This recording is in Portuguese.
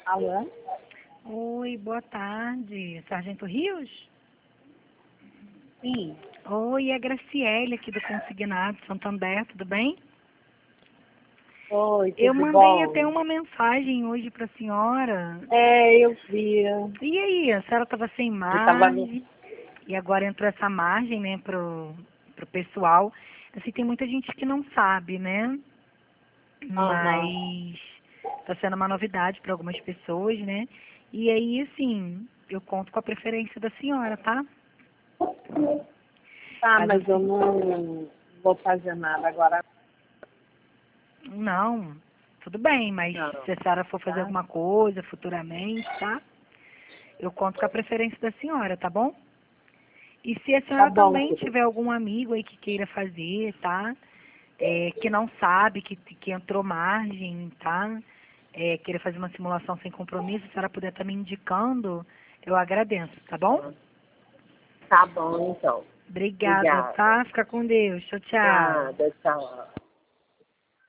Alô? Oi, boa tarde. Sargento Rios? Sim. Oi, é a Graciele aqui do Consignado Santander, tudo bem? Oi, Eu tudo mandei bom? até uma mensagem hoje para a senhora. Eu vi. E aí, a senhora estava sem Eu tava no... margem e agora entrou essa margem, né, pro pessoal. Assim, tem muita gente que não sabe, né? Aham. Mas está sendo uma novidade para algumas pessoas, né? E aí, assim, eu conto com a preferência da senhora, tá? Tá, Faz mas eu assim. não vou fazer nada agora, Não, tudo bem, mas não. se a senhora for fazer Tá? alguma coisa futuramente, tá? Eu conto com a preferência da senhora, tá bom? E se a Tá senhora bom, também querido. tiver algum amigo aí que queira fazer, tá? Que não sabe que entrou margem, tá? Queira fazer uma simulação sem compromisso, se a senhora puder estar me indicando, eu agradeço, tá bom? Tá bom, então. Obrigada, Obrigada. tá? Fica com Deus. Tchau, tchau. Nada, tchau.